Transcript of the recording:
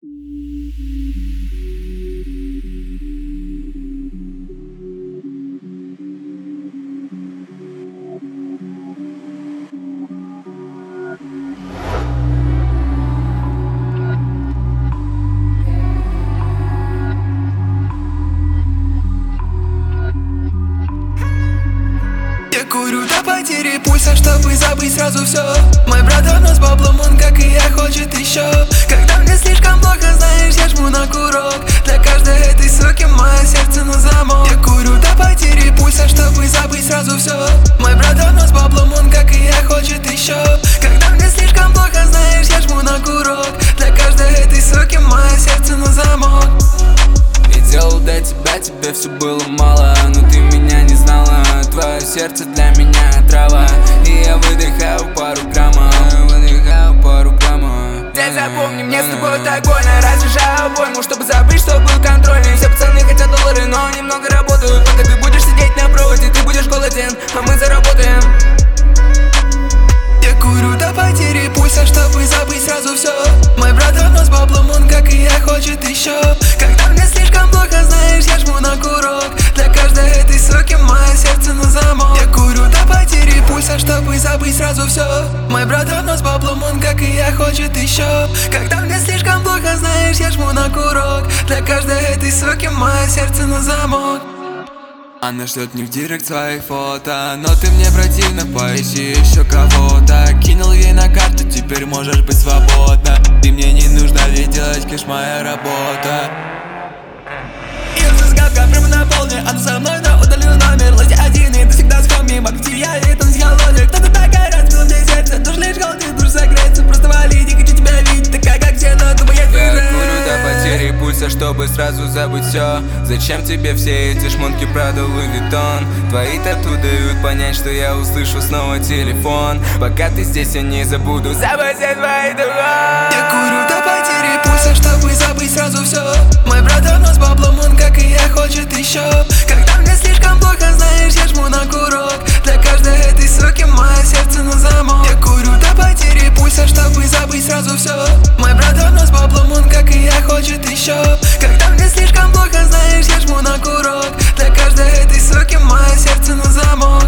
Курю до потери пульса, чтобы забыть сразу все. Мой брат давно с баблом, он как и я хочет еще. Когда мне слишком плохо, знаешь, я жму на курок. Для каждой этой суки мое сердце на замок. Я курю до потери пульса, чтобы забыть сразу все. Мой брат давно с баблом, он как и я хочет еще. Когда мне слишком плохо, знаешь, я жму на курок. Для каждой этой суки мое сердце на замок. И делал до тебя, тебе все было мало, но ты меня не знала. Твое сердце для меня трава, и я выдыхаю пару граммов. Дядь, запомни, мне с тобой так больно. Разрешаю обойму, чтобы забыть, что был контрольный. Все пацаны хотят доллары, но немного работают. Пока ты будешь сидеть на проводе, ты будешь голоден, а мы заработаем. Я курю до потери пульса, чтобы забыть сразу все. Мой брат давно с баблом, он как и я хочет еще. Когда мне слишком плохо, знаешь, я жму на курок. Для каждой этой суки мое сердце на замок. Я курю до потери пульса, чтобы забыть сразу все. Мой брат давно с баблом, он как и я хочет еще. Когда мне слишком плохо, знаешь, я жму на курок. Для каждой этой суки мое сердце на замок. Она шлет мне в директ свои фото, но ты мне противно, поищи еще кого-то. Кинул ей на карту, теперь можешь быть свободна. Ты мне не нужна, ведь делать кэш моя работа. И взыскавка прямо на полне, она со мной на удаленный номер. Лози один и ты всегда с хоми, где я и танцевал лоник. Кто-то такая разбила мне сердце, душ лишь голодит, душ согреется. Просто вали, не хочу тебя видеть, такая как все, но думаю я Я курю до потери пульса, чтобы сразу забыть все. Зачем тебе все эти шмотки Prada, Louis Vuitton? Твои тату дают понять, что я услышу снова телефон. Пока ты здесь, я не забуду забыть все твои духи. Я курю до потери пульса, чтобы забыть сразу все. Мой брат давно с баблом, он как и я хочет еще. Когда мне слишком плохо, знаешь, я жму на курок. Для каждой этой суки мое сердце на замок. Я курю до потери пульса, чтобы забыть сразу все. Мой брат давно с баблом, он как и я хочет еще. Когда мне слишком плохо, знаешь, я жму на курок. Для каждой этой суки мое сердце на замок.